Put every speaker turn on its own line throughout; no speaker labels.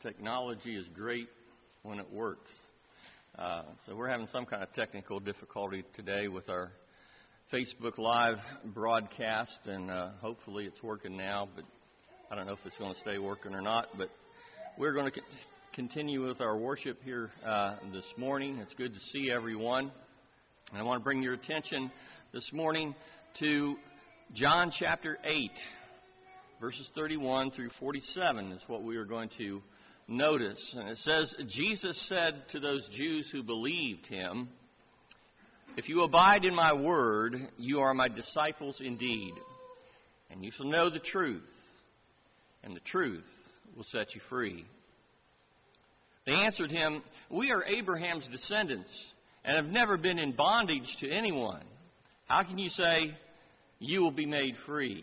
Technology is great when it works. So we're having some kind of technical difficulty today with our Facebook Live broadcast, and hopefully it's working now, but I don't know if it's going to stay working or not. But we're going to continue with our worship here this morning. It's good to see everyone. And I want to bring your attention this morning to John chapter 8, verses 31 through 47 is what we are going to notice. And it says, Jesus said to those Jews who believed him, "If you abide in my word, you are my disciples indeed, and you shall know the truth, and the truth will set you free." They answered him, "We are Abraham's descendants, and have never been in bondage to anyone. How can you say, you will be made free?"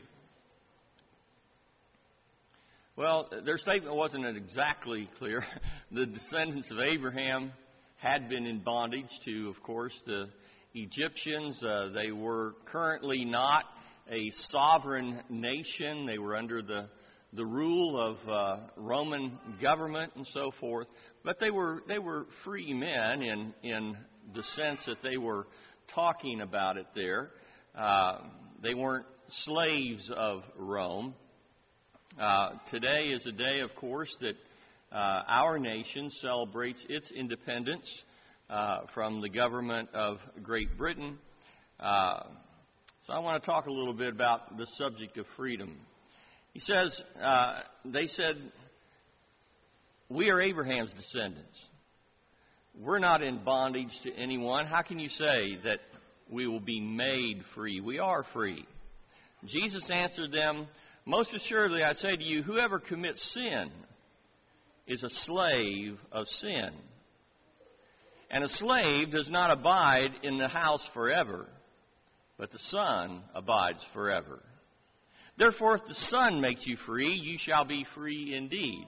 Well, their statement wasn't exactly clear. The descendants of Abraham had been in bondage to, of course, the Egyptians. They were currently not a sovereign nation. They were under the rule of Roman government and so forth. But they were free men in the sense that they were talking about it there. They weren't slaves of Rome. Today is a day, of course, that our nation celebrates its independence from the government of Great Britain. So I want to talk a little bit about the subject of freedom. He says, they said, "We are Abraham's descendants. We're not in bondage to anyone. How can you say that we will be made free? We are free." Jesus answered them, "Most assuredly I say to you, whoever commits sin is a slave of sin. And a slave does not abide in the house forever, but the Son abides forever. Therefore, if the Son makes you free, you shall be free indeed.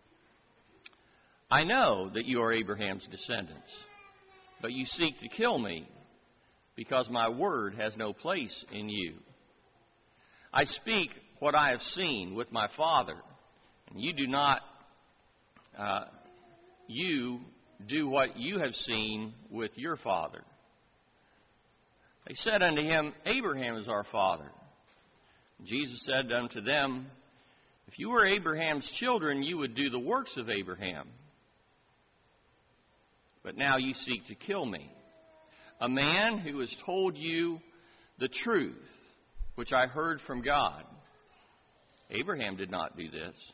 I know that you are Abraham's descendants, but you seek to kill me, because my word has no place in you. I speak what I have seen with my Father, and you do not, you do what you have seen with your father." They said unto him, "Abraham is our father." Jesus said unto them, "If you were Abraham's children, you would do the works of Abraham. But now you seek to kill me, a man who has told you the truth, which I heard from God. Abraham did not do this.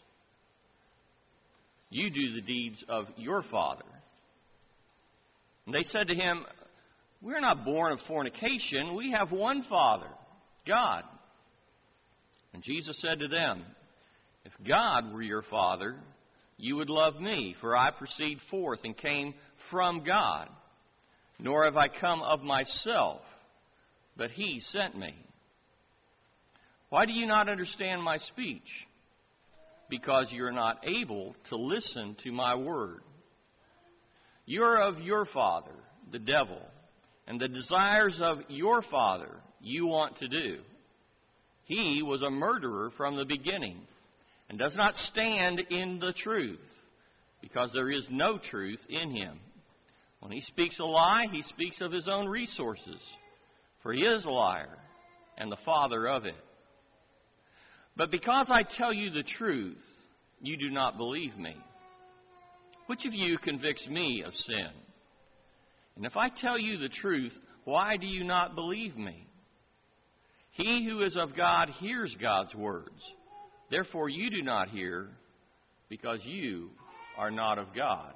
You do the deeds of your father." And they said to him, "We're not born of fornication. We have one Father, God." And Jesus said to them, "If God were your Father, you would love me, for I proceed forth and came from God. Nor have I come of myself, but he sent me. Why do you not understand my speech? Because you are not able to listen to my word. You are of your father, the devil, and the desires of your father you want to do. He was a murderer from the beginning, and does not stand in the truth, because there is no truth in him. When he speaks a lie, he speaks of his own resources, for he is a liar and the father of it. But because I tell you the truth, you do not believe me. Which of you convicts me of sin? And if I tell you the truth, why do you not believe me? He who is of God hears God's words. Therefore you do not hear, because you are not of God."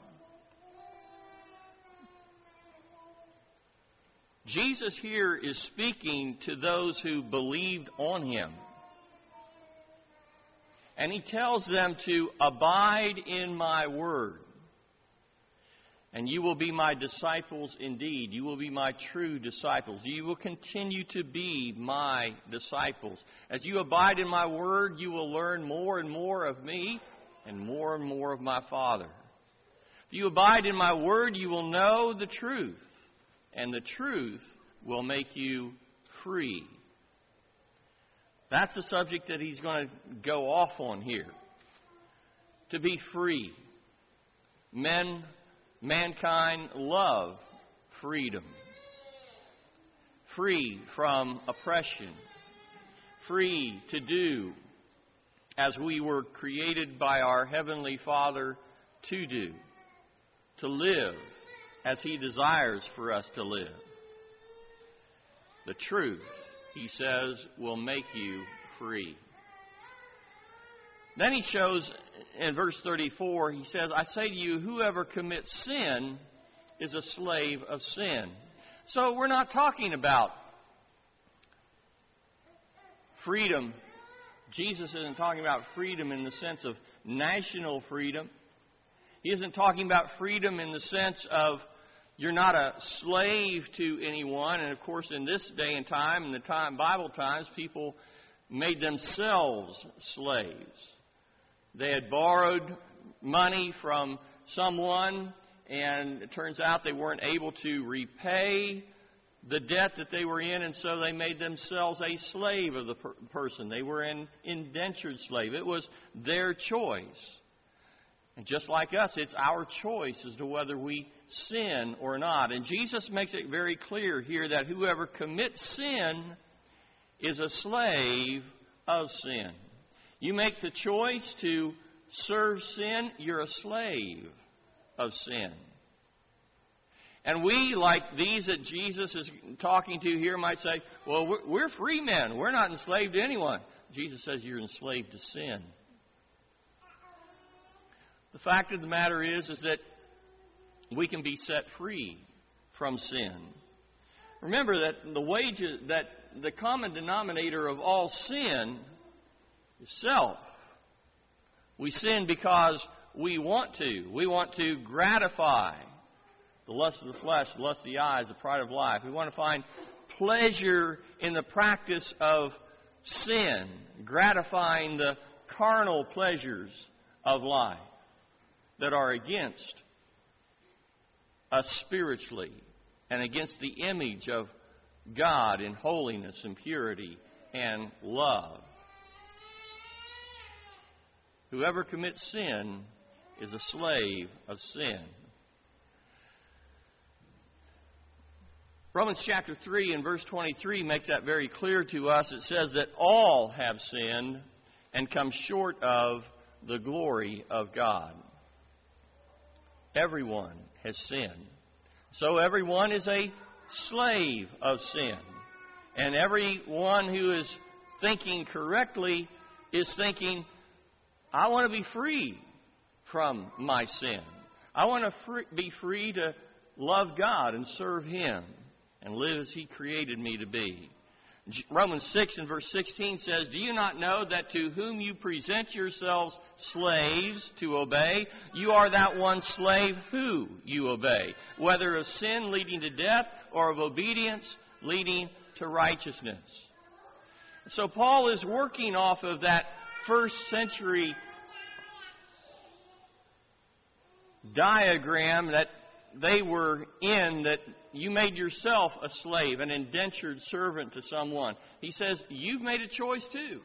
Jesus here is speaking to those who believed on him. And he tells them to abide in my word. And you will be my disciples indeed. You will be my true disciples. You will continue to be my disciples. As you abide in my word, you will learn more and more of me and more of my Father. If you abide in my word, you will know the truth, and the truth will make you free. That's the subject that he's going to go off on here. To be free. mankind love freedom. Free from oppression. Free to do as we were created by our Heavenly Father to do. To live as He desires for us to live. The truth, He says, will make you free. Then He shows in verse 34, He says, I say to you, whoever commits sin is a slave of sin. So we're not talking about freedom. Jesus isn't talking about freedom in the sense of national freedom. He isn't talking about freedom in the sense of you're not a slave to anyone. And of course, in this day and time, in the time Bible times, people made themselves slaves. They had borrowed money from someone, and it turns out they weren't able to repay the debt that they were in, and so they made themselves a slave of the person. They were an indentured slave. It was their choice. And just like us, it's our choice as to whether we sin or not. And Jesus makes it very clear here that whoever commits sin is a slave of sin. You make the choice to serve sin, you're a slave of sin. And we, like these that Jesus is talking to here, might say, well, we're free men. We're not enslaved to anyone. Jesus says you're enslaved to sin. The fact of the matter is that we can be set free from sin. Remember that the common denominator of all sin is self. We sin because we want to. We want to gratify the lust of the flesh, the lust of the eyes, the pride of life. We want to find pleasure in the practice of sin, gratifying the carnal pleasures of life that are against us spiritually and against the image of God in holiness and purity and love. Whoever commits sin is a slave of sin. Romans chapter 3 and verse 23 makes that very clear to us. It says that all have sinned and come short of the glory of God. Everyone has sinned. So everyone is a slave of sin. And everyone who is thinking correctly is thinking, I want to be free from my sin. I want to be free to love God and serve Him and live as He created me to be. Romans 6 and verse 16 says, do you not know that to whom you present yourselves slaves to obey, you are that one slave who you obey, whether of sin leading to death or of obedience leading to righteousness. So Paul is working off of that first century diagram that they were in, that you made yourself a slave, an indentured servant to someone. He says, you've made a choice too.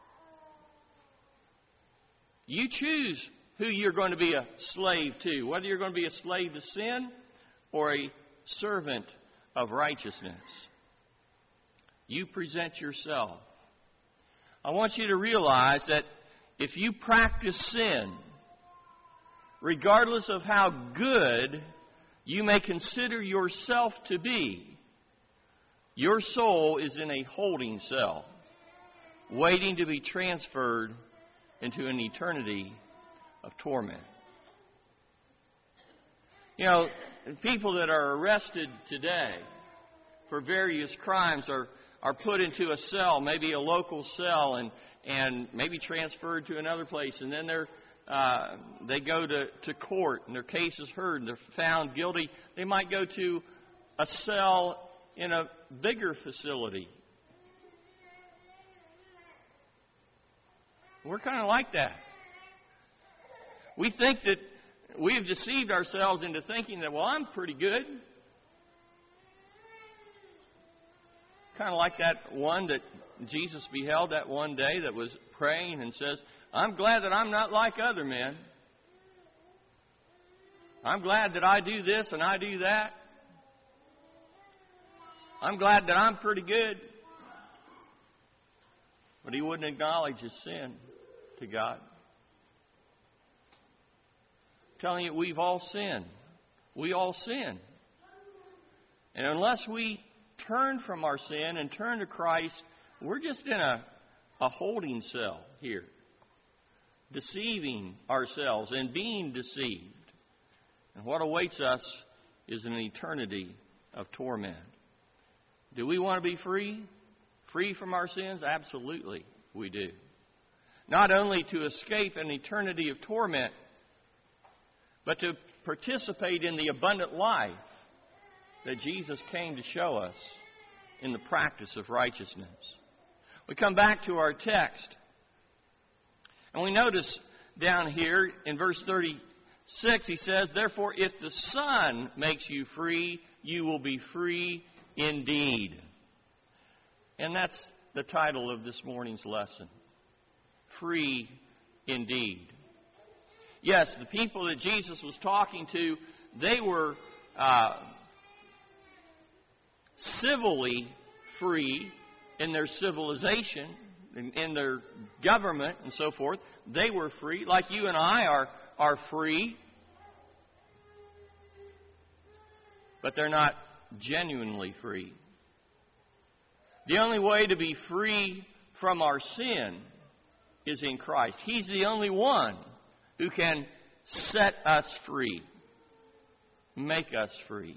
You choose who you're going to be a slave to, whether you're going to be a slave to sin or a servant of righteousness. You present yourself. I want you to realize that if you practice sin, regardless of how good you may consider yourself to be, your soul is in a holding cell, waiting to be transferred into an eternity of torment. You know, people that are arrested today for various crimes are put into a cell, maybe a local cell, and maybe transferred to another place, and then they go to court and their case is heard and they're found guilty. They might go to a cell in a bigger facility. We're kind of like that. We think that we have deceived ourselves into thinking that, well, I'm pretty good. Kind of like that one that Jesus beheld that one day that was praying and says, I'm glad that I'm not like other men. I'm glad that I do this and I do that. I'm glad that I'm pretty good. But he wouldn't acknowledge his sin to God. I'm telling you, we've all sinned. We all sin. And unless we turn from our sin and turn to Christ, we're just in a holding cell here, deceiving ourselves and being deceived. And what awaits us is an eternity of torment. Do we want to be free? Free from our sins? Absolutely, we do. Not only to escape an eternity of torment, but to participate in the abundant life that Jesus came to show us in the practice of righteousness. We come back to our text, and we notice down here in verse 36, he says, "Therefore, if the Son makes you free, you will be free indeed." And that's the title of this morning's lesson. Free indeed. Yes, the people that Jesus was talking to, they were civilly free in their civilization, in their government and so forth. They were free, like you and I are free. But they're not genuinely free. The only way to be free from our sin is in Christ. He's the only one who can set us free, make us free.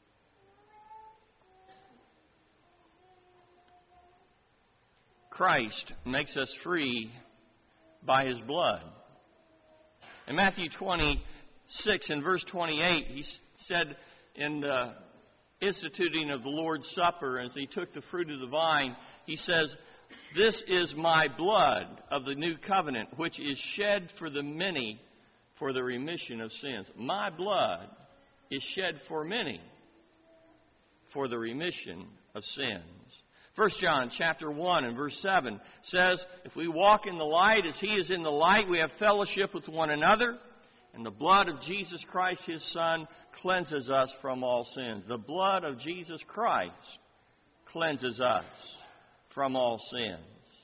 Christ makes us free by His blood. In Matthew 26 and verse 28, He said in the instituting of the Lord's Supper, as He took the fruit of the vine, He says, "This is my blood of the new covenant, which is shed for the many for the remission of sins." My blood is shed for many for the remission of sins. 1 John chapter 1 and verse 7 says, "If we walk in the light as He is in the light, we have fellowship with one another, and the blood of Jesus Christ, His Son, cleanses us from all sins." The blood of Jesus Christ cleanses us from all sins.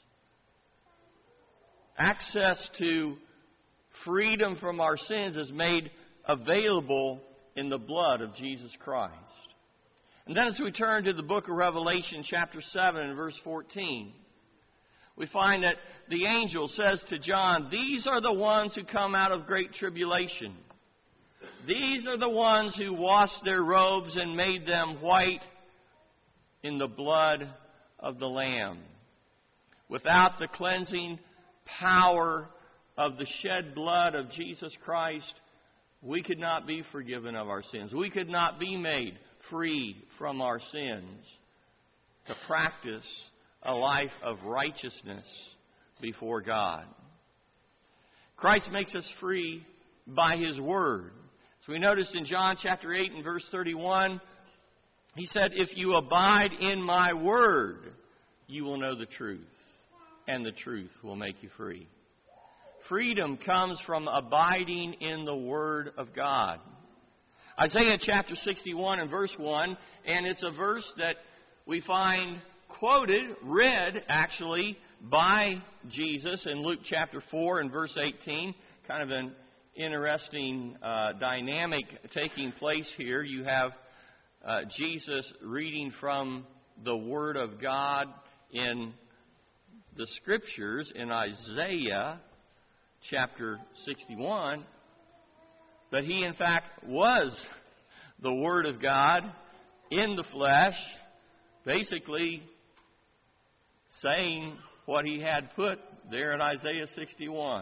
Access to freedom from our sins is made available in the blood of Jesus Christ. And then as we turn to the book of Revelation, chapter 7 and verse 14, we find that the angel says to John, "These are the ones who come out of great tribulation. These are the ones who washed their robes and made them white in the blood of the Lamb." Without the cleansing power of the shed blood of Jesus Christ, we could not be forgiven of our sins. We could not be made free from our sins to practice a life of righteousness before God. Christ makes us free by His Word. So we noticed in John chapter 8 and verse 31, He said, "If you abide in my Word, you will know the truth, and the truth will make you free." Freedom comes from abiding in the Word of God. Isaiah chapter 61 and verse 1, and it's a verse that we find quoted, read actually, by Jesus in Luke chapter 4 and verse 18. Kind of an interesting dynamic taking place here. You have Jesus reading from the Word of God in the Scriptures in Isaiah chapter 61. But He, in fact, was the Word of God in the flesh, basically saying what He had put there in Isaiah 61.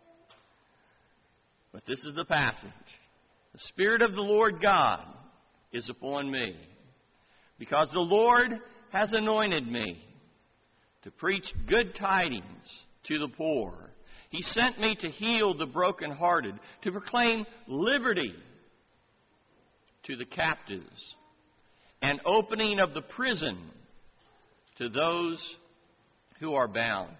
But this is the passage. "The Spirit of the Lord God is upon me, because the Lord has anointed me to preach good tidings to the poor. He sent me to heal the brokenhearted, to proclaim liberty to the captives, and opening of the prison to those who are bound."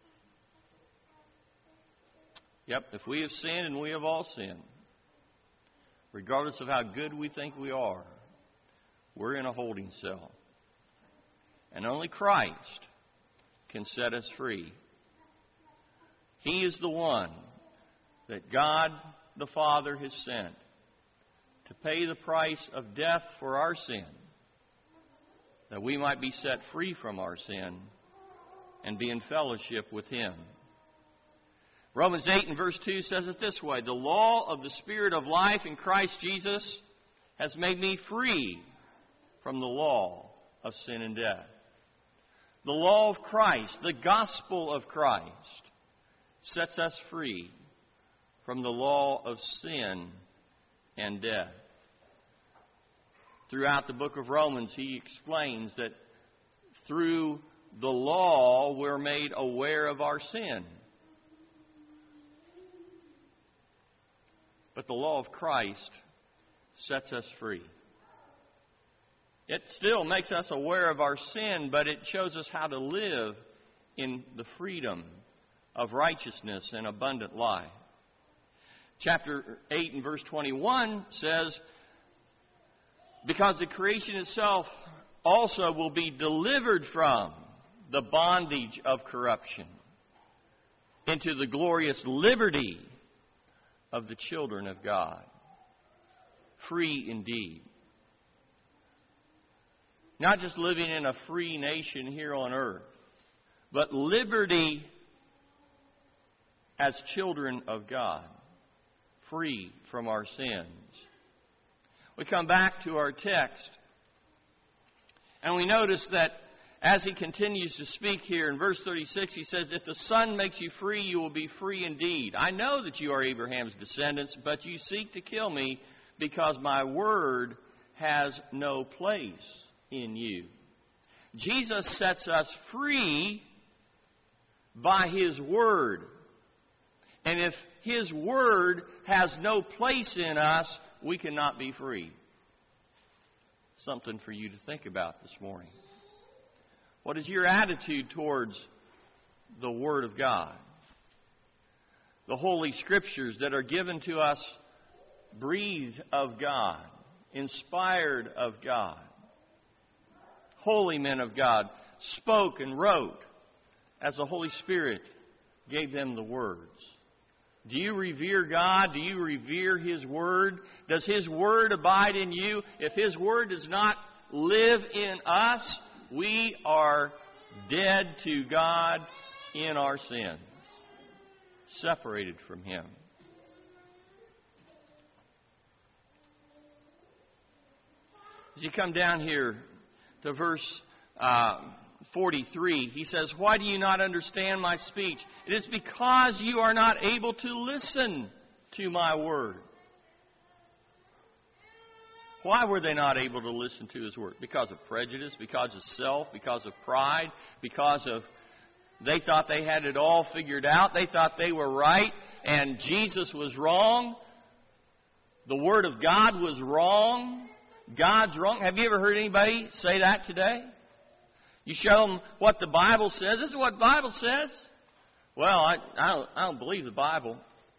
Yep, if we have sinned, and we have all sinned, regardless of how good we think we are, we're in a holding cell. And only Christ can set us free. He is the one that God the Father has sent to pay the price of death for our sin, that we might be set free from our sin and be in fellowship with Him. Romans 8 and verse 2 says it this way: the law of the Spirit of life in Christ Jesus has made me free from the law of sin and death. The law of Christ, the gospel of Christ, sets us free from the law of sin and death. Throughout the book of Romans, he explains that through the law, we're made aware of our sin. But the law of Christ sets us free. It still makes us aware of our sin, but it shows us how to live in the freedom of righteousness and abundant life. Chapter 8 and verse 21 says, because the creation itself also will be delivered from the bondage of corruption into the glorious liberty of the children of God. Free indeed. Not just living in a free nation here on earth, but liberty as children of God, free from our sins. We come back to our text, and we notice that as he continues to speak here in verse 36, he says, if the Son makes you free, you will be free indeed. I know that you are Abraham's descendants, but you seek to kill me because my word has no place in you. Jesus sets us free by His word. And if His word has no place in us, we cannot be free. Something for you to think about this morning. What is your attitude towards the Word of God? The Holy Scriptures that are given to us, breathed of God, inspired of God. Holy men of God spoke and wrote as the Holy Spirit gave them the words. Do you revere God? Do you revere His Word? Does His Word abide in you? If His Word does not live in us, we are dead to God in our sins, separated from Him. As you come down here to verse 43, he says, why do you not understand my speech? It is because you are not able to listen to my word. Why were they not able to listen to His word? Because of prejudice, because of self, because of pride, because of they thought they had it all figured out. They thought they were right and Jesus was wrong. The Word of God was wrong. God's wrong. Have you ever heard anybody say that today? You show them what the Bible says. This is what the Bible says. Well, I don't believe the Bible.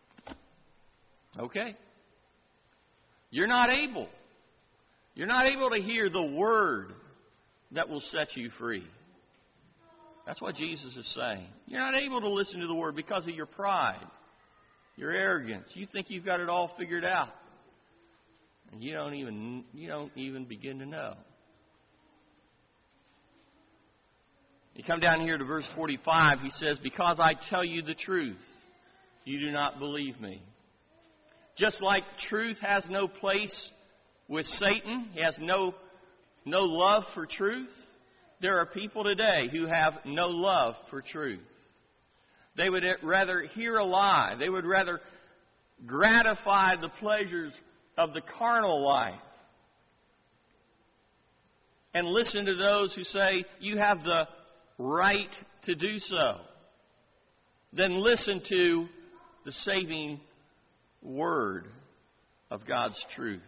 Okay. You're not able. You're not able to hear the word that will set you free. That's what Jesus is saying. You're not able to listen to the word because of your pride, your arrogance. You think you've got it all figured out. And you don't even begin to know. You come down here to verse 45, he says, because I tell you the truth, you do not believe me. Just like truth has no place with Satan, he has no love for truth, there are people today who have no love for truth. They would rather hear a lie. They would rather gratify the pleasures of the carnal life and listen to those who say, you have the right to do so, then listen to the saving word of God's truth.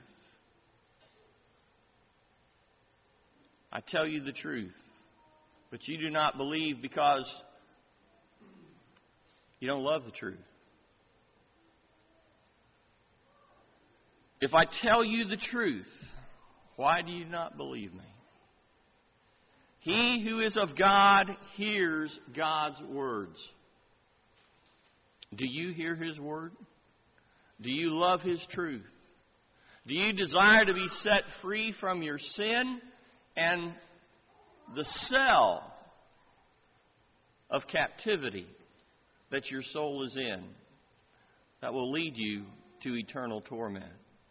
I tell you the truth, but you do not believe because you don't love the truth. If I tell you the truth, why do you not believe me? He who is of God hears God's words. Do you hear His word? Do you love His truth? Do you desire to be set free from your sin and the cell of captivity that your soul is in that will lead you to eternal torment?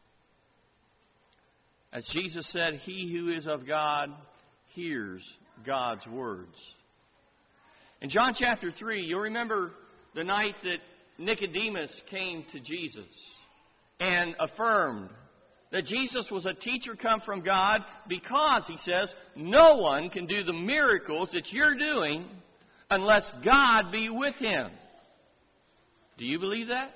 As Jesus said, he who is of God hears God's words. In John chapter 3, you'll remember the night that Nicodemus came to Jesus and affirmed that Jesus was a teacher come from God because, he says, no one can do the miracles that you're doing unless God be with him. Do you believe that?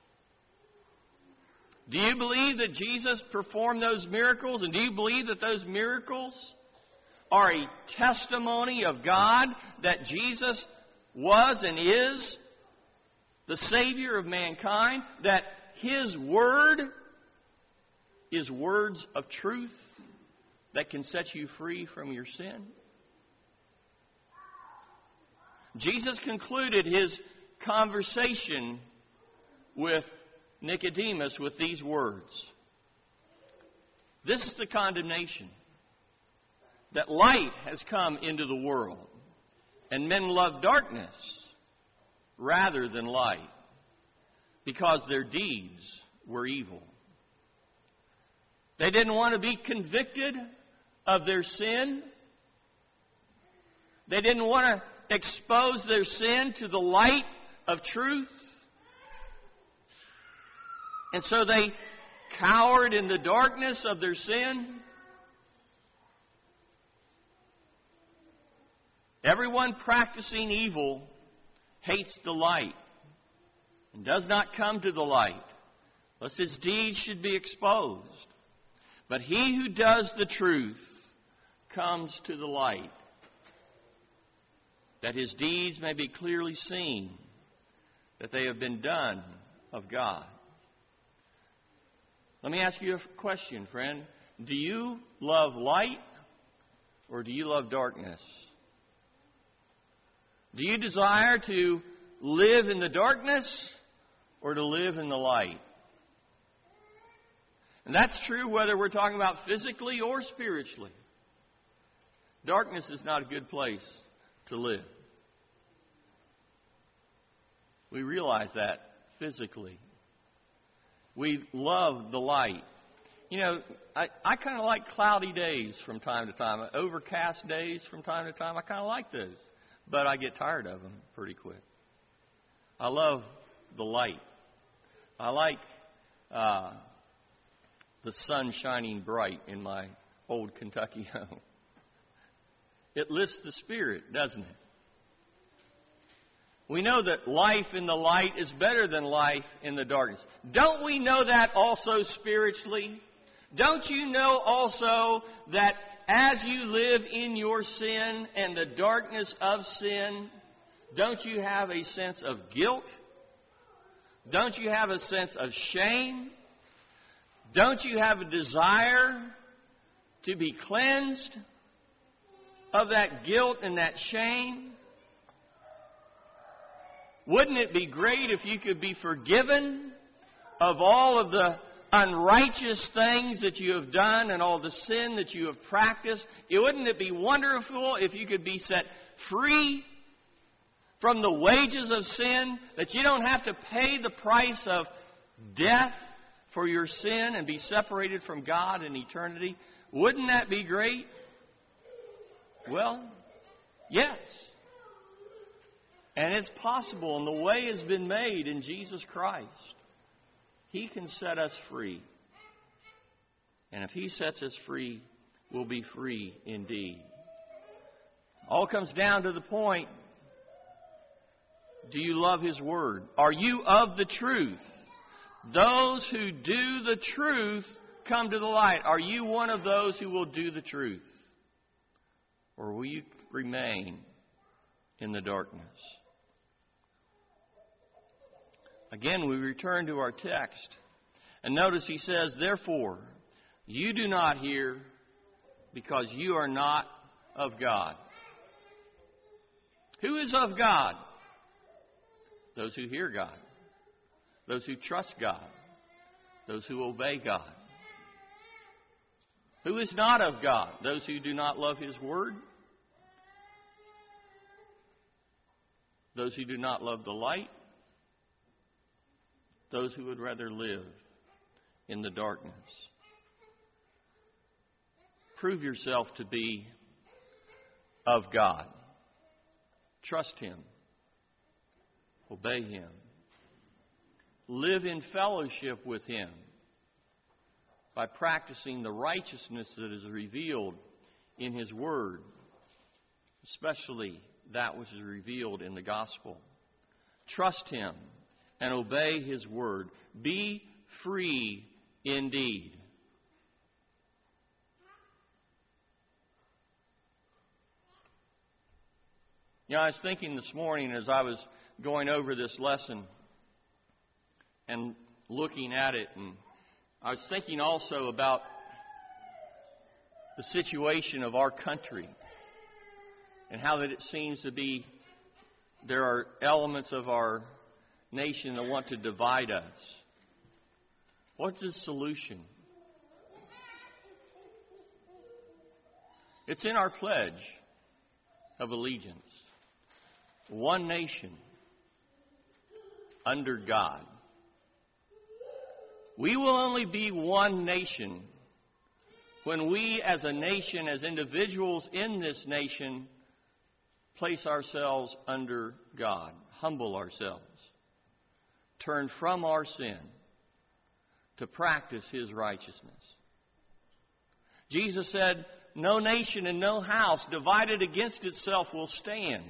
Do you believe that Jesus performed those miracles? And do you believe that those miracles are a testimony of God that Jesus was and is the Savior of mankind? That His Word is words of truth that can set you free from your sin? Jesus concluded His conversation with Nicodemus with these words. This is the condemnation, that light has come into the world, and men love darkness rather than light, because their deeds were evil. They didn't want to be convicted of their sin. They didn't want to expose their sin to the light of truth. And so they cowered in the darkness of their sin. Everyone practicing evil hates the light and does not come to the light, lest his deeds should be exposed. But he who does the truth comes to the light, that his deeds may be clearly seen, that they have been done of God. Let me ask you a question, friend. Do you love light or do you love darkness? Do you desire to live in the darkness or to live in the light? And that's true whether we're talking about physically or spiritually. Darkness is not a good place to live. We realize that physically. We love the light. You know, I kind of like cloudy days from time to time. Overcast days from time to time. I kind of like those. But I get tired of them pretty quick. I love the light. I like the sun shining bright in my old Kentucky home. It lifts the spirit, doesn't it? We know that life in the light is better than life in the darkness. Don't we know that also spiritually? Don't you know also that as you live in your sin and the darkness of sin, don't you have a sense of guilt? Don't you have a sense of shame? Don't you have a desire to be cleansed of that guilt and that shame? Wouldn't it be great if you could be forgiven of all of the unrighteous things that you have done and all the sin that you have practiced? Wouldn't it be wonderful if you could be set free from the wages of sin, that you don't have to pay the price of death for your sin and be separated from God in eternity? Wouldn't that be great? Well, yes. And it's possible, and the way has been made in Jesus Christ. He can set us free. And if He sets us free, we'll be free indeed. All comes down to the point, do you love His Word? Are you of the truth? Those who do the truth come to the light. Are you one of those who will do the truth? Or will you remain in the darkness? Again, we return to our text. And notice he says, therefore, you do not hear because you are not of God. Who is of God? Those who hear God. Those who trust God. Those who obey God. Who is not of God? Those who do not love His word. Those who do not love the light. Those who would rather live in the darkness. Prove yourself to be of God. Trust Him. Obey Him. Live in fellowship with Him by practicing the righteousness that is revealed in His Word, especially that which is revealed in the gospel. Trust Him and obey His Word. Be free indeed. You know, I was thinking this morning as I was going over this lesson and looking at it, and I was thinking also about the situation of our country and how that it seems to be there are elements of our nation that want to divide us. What's the solution? It's in our pledge of allegiance. One nation under God. We will only be one nation when we as a nation, as individuals in this nation, place ourselves under God, humble ourselves, turn from our sin to practice His righteousness. Jesus said, no nation and no house divided against itself will stand.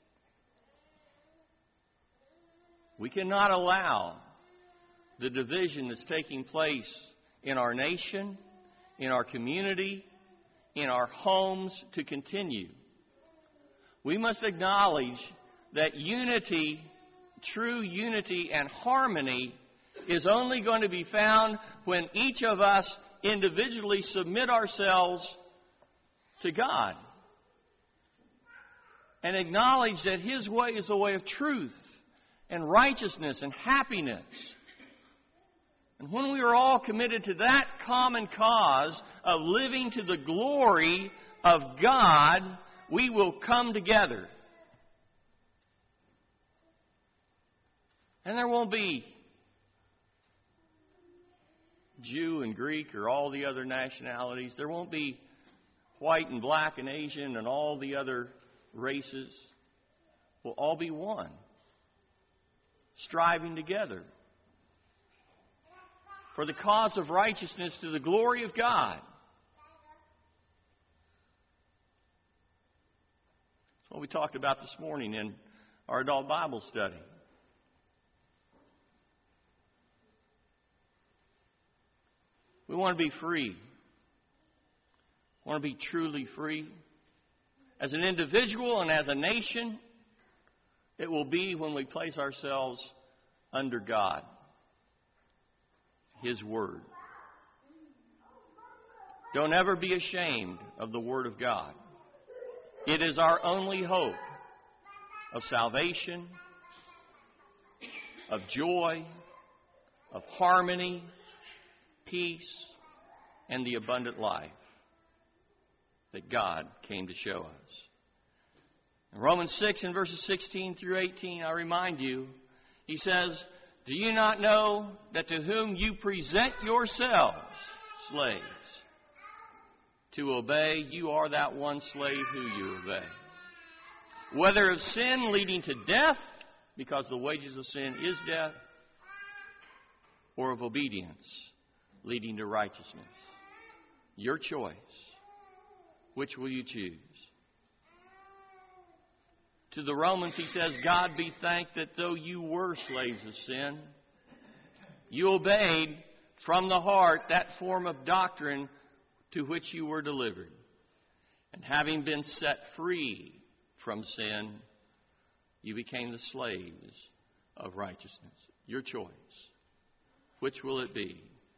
We cannot allow the division that's taking place in our nation, in our community, in our homes to continue. We must acknowledge that unity, true unity and harmony is only going to be found when each of us individually submit ourselves to God and acknowledge that His way is the way of truth and righteousness and happiness. And when we are all committed to that common cause of living to the glory of God, we will come together. And there won't be Jew and Greek or all the other nationalities. There won't be white and black and Asian and all the other races. We'll all be one, striving together for the cause of righteousness to the glory of God. That's what we talked about this morning in our adult Bible study. We want to be free. We want to be truly free. As an individual and as a nation, it will be when we place ourselves under God, His Word. Don't ever be ashamed of the Word of God. It is our only hope of salvation, of joy, of harmony, peace, and the abundant life that God came to show us. In Romans 6 and verses 16 through 18, I remind you, he says, do you not know that to whom you present yourselves slaves to obey, you are that one slave who you obey? Whether of sin leading to death, because the wages of sin is death, or of obedience leading to righteousness. Your choice. Which will you choose? To the Romans, he says, God be thanked that though you were slaves of sin, you obeyed from the heart that form of doctrine to which you were delivered. And having been set free from sin, you became the slaves of righteousness. Your choice. Which will it be?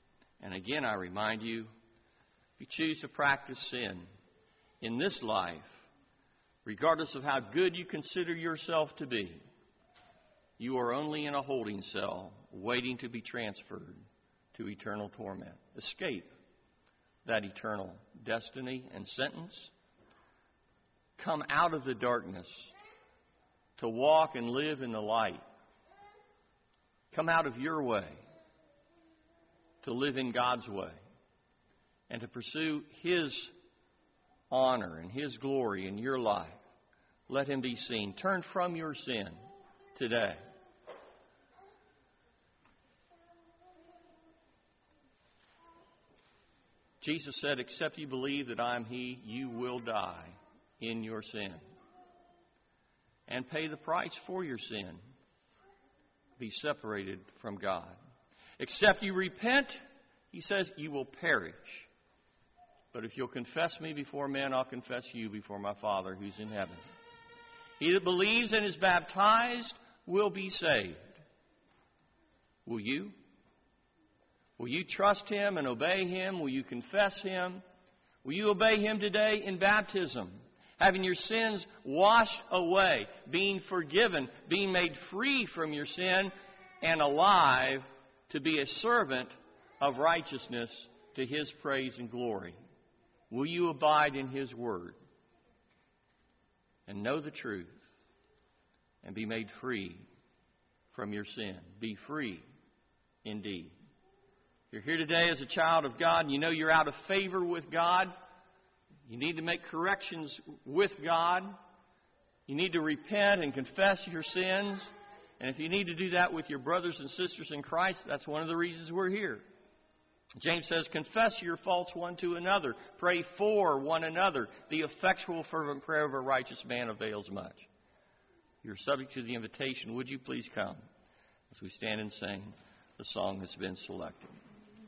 And again, I remind you, if you choose to practice sin in this life, regardless of how good you consider yourself to be, you are only in a holding cell waiting to be transferred to eternal torment. Escape that eternal destiny and sentence. Come out of the darkness to walk and live in the light. Come out of your way to live in God's way and to pursue His honor and His glory in your life. Let Him be seen. Turn from your sin today. Jesus said, except you believe that I am He, you will die in your sin and pay the price for your sin. Be separated from God. Except you repent, He says, you will perish. But if you'll confess me before men, I'll confess you before my Father who's in heaven. He that believes and is baptized will be saved. Will you? Will you trust Him and obey Him? Will you confess Him? Will you obey Him today in baptism? Having your sins washed away, being forgiven, being made free from your sin, and alive to be a servant of righteousness to His praise and glory. Will you abide in His word and know the truth and be made free from your sin? Be free indeed. You're here today as a child of God and you know you're out of favor with God. You need to make corrections with God. You need to repent and confess your sins. And if you need to do that with your brothers and sisters in Christ, that's one of the reasons we're here. James says, confess your faults one to another. Pray for one another. The effectual fervent prayer of a righteous man avails much. You're subject to the invitation. Would you please come as we stand and sing the song that's been selected.